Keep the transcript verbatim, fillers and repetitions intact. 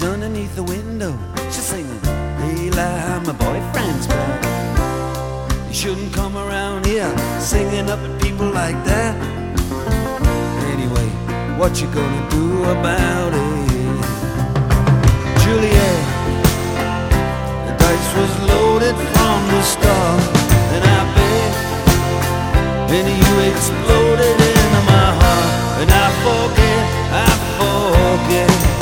She's underneath the window, she's singing, Leila, my boyfriend's back. You shouldn't come around here singing up at people like that. Anyway, what you gonna do about it? Juliet, the dice was loaded from the start, and I bet any you explode.